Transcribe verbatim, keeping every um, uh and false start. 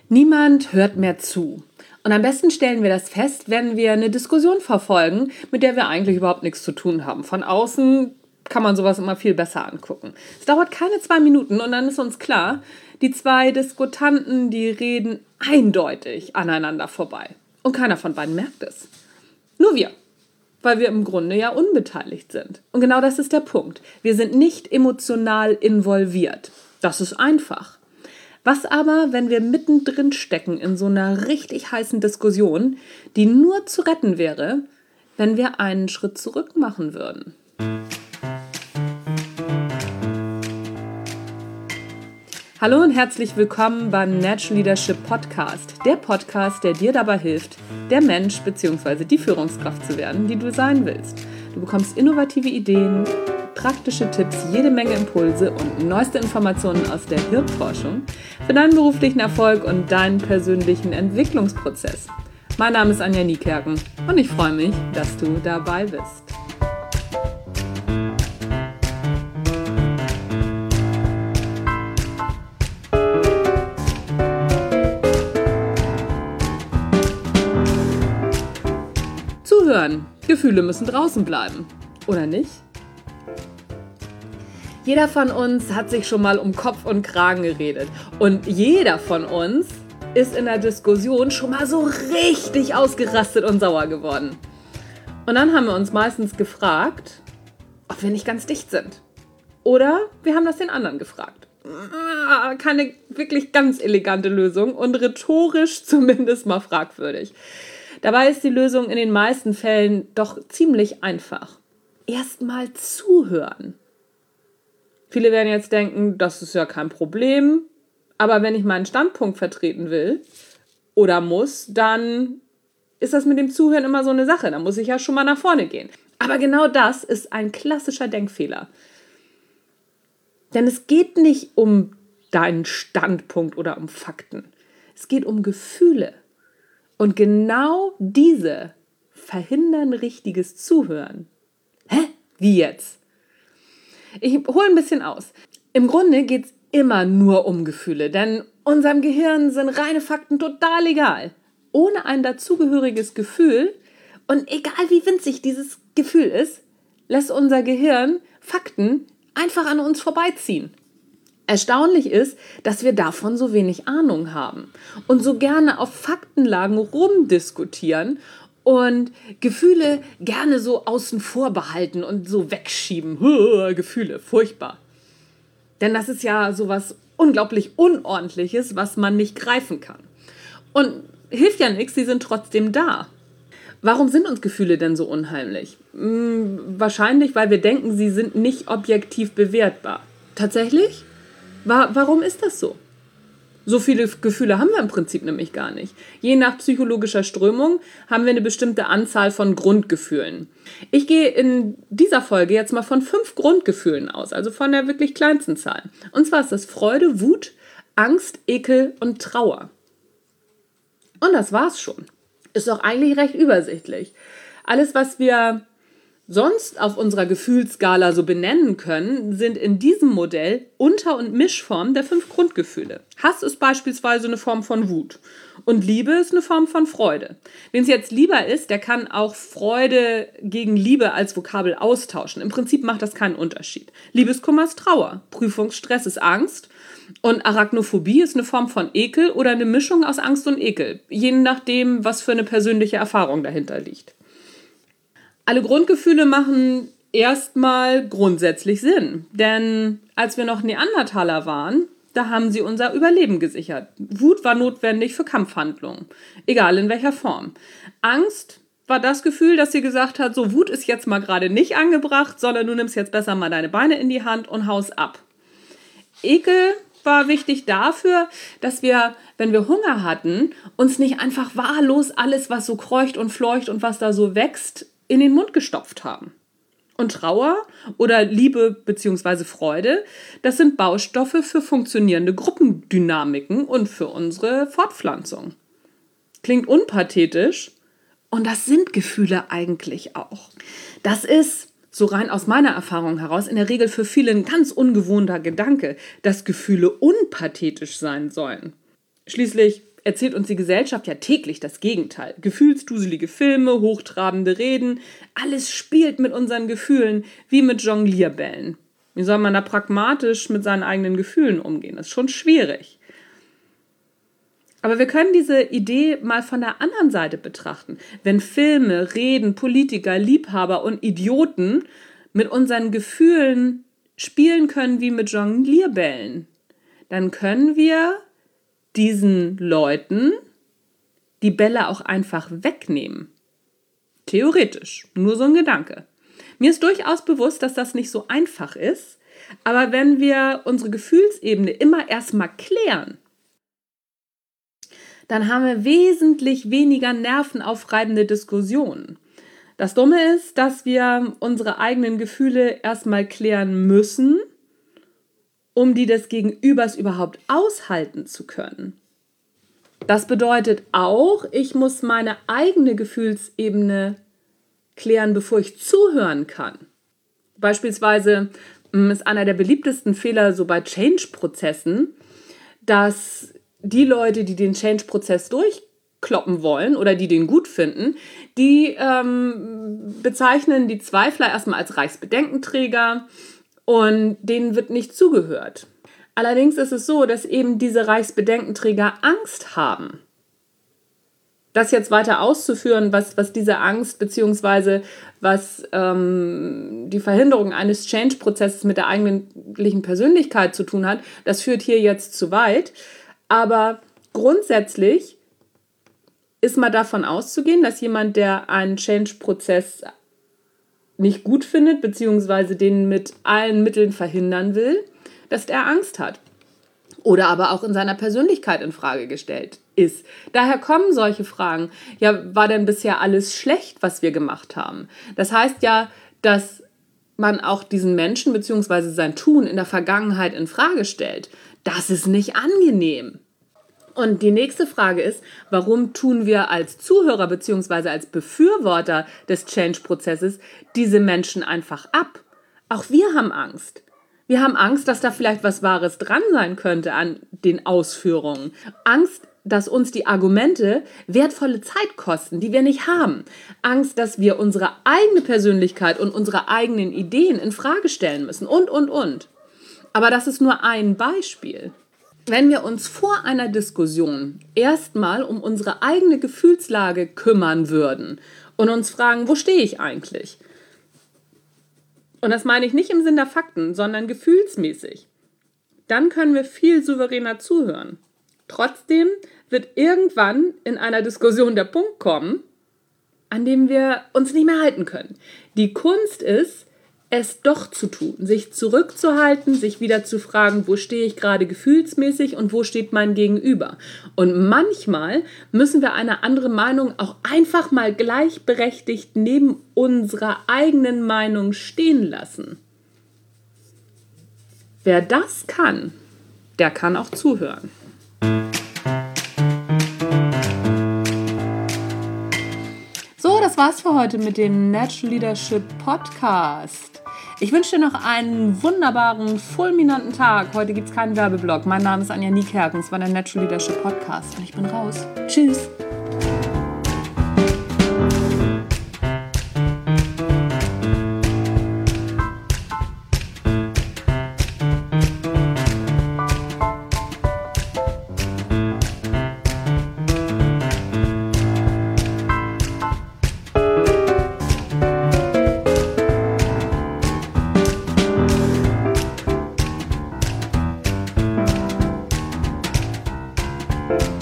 Niemand hört mehr zu. Und am besten stellen wir das fest, wenn wir eine Diskussion verfolgen, mit der wir eigentlich überhaupt nichts zu tun haben. Von außen kann man sowas immer viel besser angucken. Es dauert keine zwei Minuten und dann ist uns klar, die zwei Diskutanten, die reden eindeutig aneinander vorbei. Und keiner von beiden merkt es. Nur wir, weil wir im Grunde ja unbeteiligt sind. Und genau das ist der Punkt. Wir sind nicht emotional involviert. Das ist einfach. Was aber, wenn wir mittendrin stecken in so einer richtig heißen Diskussion, die nur zu retten wäre, wenn wir einen Schritt zurück machen würden? Hallo und herzlich willkommen beim Natural Leadership Podcast, der Podcast, der dir dabei hilft, der Mensch bzw. die Führungskraft zu werden, die du sein willst. Du bekommst innovative Ideen, praktische Tipps, jede Menge Impulse und neueste Informationen aus der Hirnforschung für deinen beruflichen Erfolg und deinen persönlichen Entwicklungsprozess. Mein Name ist Anja Niekerken und ich freue mich, dass du dabei bist. Zuhören. Gefühle müssen draußen bleiben. Oder nicht? Jeder von uns hat sich schon mal um Kopf und Kragen geredet. Und jeder von uns ist in der Diskussion schon mal so richtig ausgerastet und sauer geworden. Und dann haben wir uns meistens gefragt, ob wir nicht ganz dicht sind. Oder wir haben das den anderen gefragt. Keine wirklich ganz elegante Lösung und rhetorisch zumindest mal fragwürdig. Dabei ist die Lösung in den meisten Fällen doch ziemlich einfach. Erstmal zuhören. Viele werden jetzt denken, das ist ja kein Problem, aber wenn ich meinen Standpunkt vertreten will oder muss, dann ist das mit dem Zuhören immer so eine Sache. Da muss ich ja schon mal nach vorne gehen. Aber genau das ist ein klassischer Denkfehler. Denn es geht nicht um deinen Standpunkt oder um Fakten. Es geht um Gefühle. Und genau diese verhindern richtiges Zuhören. Hä? Wie jetzt? Ich hole ein bisschen aus. Im Grunde geht es immer nur um Gefühle, denn unserem Gehirn sind reine Fakten total egal. Ohne ein dazugehöriges Gefühl, und egal wie winzig dieses Gefühl ist, lässt unser Gehirn Fakten einfach an uns vorbeiziehen. Erstaunlich ist, dass wir davon so wenig Ahnung haben und so gerne auf Faktenlagen rumdiskutieren und Gefühle gerne so außen vor behalten und so wegschieben. Gefühle, furchtbar. Denn das ist ja sowas unglaublich Unordentliches, was man nicht greifen kann. Und hilft ja nichts, sie sind trotzdem da. Warum sind uns Gefühle denn so unheimlich? Hm, wahrscheinlich, weil wir denken, sie sind nicht objektiv bewertbar. Tatsächlich? Warum ist das so? So viele Gefühle haben wir im Prinzip nämlich gar nicht. Je nach psychologischer Strömung haben wir eine bestimmte Anzahl von Grundgefühlen. Ich gehe in dieser Folge jetzt mal von fünf Grundgefühlen aus, also von der wirklich kleinsten Zahl. Und zwar ist das Freude, Wut, Angst, Ekel und Trauer. Und das war's schon. Ist doch eigentlich recht übersichtlich. Alles, was wir sonst auf unserer Gefühlsskala so benennen können, sind in diesem Modell Unter- und Mischformen der fünf Grundgefühle. Hass ist beispielsweise eine Form von Wut und Liebe ist eine Form von Freude. Wem es jetzt lieber ist, der kann auch Freude gegen Liebe als Vokabel austauschen. Im Prinzip macht das keinen Unterschied. Liebeskummer ist Trauer, Prüfungsstress ist Angst und Arachnophobie ist eine Form von Ekel oder eine Mischung aus Angst und Ekel, je nachdem, was für eine persönliche Erfahrung dahinter liegt. Alle Grundgefühle machen erstmal grundsätzlich Sinn, denn als wir noch Neandertaler waren, da haben sie unser Überleben gesichert. Wut war notwendig für Kampfhandlungen, egal in welcher Form. Angst war das Gefühl, dass sie gesagt hat, so Wut ist jetzt mal gerade nicht angebracht, sondern du nimmst jetzt besser mal deine Beine in die Hand und haust ab. Ekel war wichtig dafür, dass wir, wenn wir Hunger hatten, uns nicht einfach wahllos alles, was so kreucht und fleucht und was da so wächst, in den Mund gestopft haben. Und Trauer oder Liebe bzw. Freude, das sind Baustoffe für funktionierende Gruppendynamiken und für unsere Fortpflanzung. Klingt unpathetisch und das sind Gefühle eigentlich auch. Das ist, so rein aus meiner Erfahrung heraus, in der Regel für viele ein ganz ungewohnter Gedanke, dass Gefühle unpathetisch sein sollen. Schließlich erzählt uns die Gesellschaft ja täglich das Gegenteil. Gefühlsduselige Filme, hochtrabende Reden, alles spielt mit unseren Gefühlen wie mit Jonglierbällen. Wie soll man da pragmatisch mit seinen eigenen Gefühlen umgehen? Das ist schon schwierig. Aber wir können diese Idee mal von der anderen Seite betrachten. Wenn Filme, Reden, Politiker, Liebhaber und Idioten mit unseren Gefühlen spielen können wie mit Jonglierbällen, dann können wir diesen Leuten die Bälle auch einfach wegnehmen. Theoretisch, nur so ein Gedanke. Mir ist durchaus bewusst, dass das nicht so einfach ist, aber wenn wir unsere Gefühlsebene immer erstmal klären, dann haben wir wesentlich weniger nervenaufreibende Diskussionen. Das Dumme ist, dass wir unsere eigenen Gefühle erstmal klären müssen, um die des Gegenübers überhaupt aushalten zu können. Das bedeutet auch, ich muss meine eigene Gefühlsebene klären, bevor ich zuhören kann. Beispielsweise ist einer der beliebtesten Fehler so bei Change-Prozessen, dass die Leute, die den Change-Prozess durchkloppen wollen oder die den gut finden, die ähm, bezeichnen die Zweifler erstmal als Reichsbedenkenträger und denen wird nicht zugehört. Allerdings ist es so, dass eben diese Reichsbedenkenträger Angst haben. Das jetzt weiter auszuführen, was, was diese Angst bzw. was ähm, die Verhinderung eines Change-Prozesses mit der eigentlichen Persönlichkeit zu tun hat, das führt hier jetzt zu weit. Aber grundsätzlich ist mal davon auszugehen, dass jemand, der einen Change-Prozess nicht gut findet, beziehungsweise den mit allen Mitteln verhindern will, dass der Angst hat. Oder aber auch in seiner Persönlichkeit in Frage gestellt ist. Daher kommen solche Fragen. Ja, war denn bisher alles schlecht, was wir gemacht haben? Das heißt ja, dass man auch diesen Menschen beziehungsweise sein Tun in der Vergangenheit in Frage stellt. Das ist nicht angenehm. Und die nächste Frage ist, warum tun wir als Zuhörer bzw. als Befürworter des Change-Prozesses diese Menschen einfach ab? Auch wir haben Angst. Wir haben Angst, dass da vielleicht was Wahres dran sein könnte an den Ausführungen. Angst, dass uns die Argumente wertvolle Zeit kosten, die wir nicht haben. Angst, dass wir unsere eigene Persönlichkeit und unsere eigenen Ideen in Frage stellen müssen und, und, und. Aber das ist nur ein Beispiel. Wenn wir uns vor einer Diskussion erstmal um unsere eigene Gefühlslage kümmern würden und uns fragen, wo stehe ich eigentlich? Und das meine ich nicht im Sinn der Fakten, sondern gefühlsmäßig. Dann können wir viel souveräner zuhören. Trotzdem wird irgendwann in einer Diskussion der Punkt kommen, an dem wir uns nicht mehr halten können. Die Kunst ist, es doch zu tun, sich zurückzuhalten, sich wieder zu fragen, wo stehe ich gerade gefühlsmäßig und wo steht mein Gegenüber. Und manchmal müssen wir eine andere Meinung auch einfach mal gleichberechtigt neben unserer eigenen Meinung stehen lassen. Wer das kann, der kann auch zuhören. So, das war's für heute mit dem Natural Leadership Podcast. Ich wünsche dir noch einen wunderbaren, fulminanten Tag. Heute gibt es keinen Werbeblock. Mein Name ist Anja Niekerken, es war der Natural Leadership Podcast und ich bin raus. Tschüss. Bye.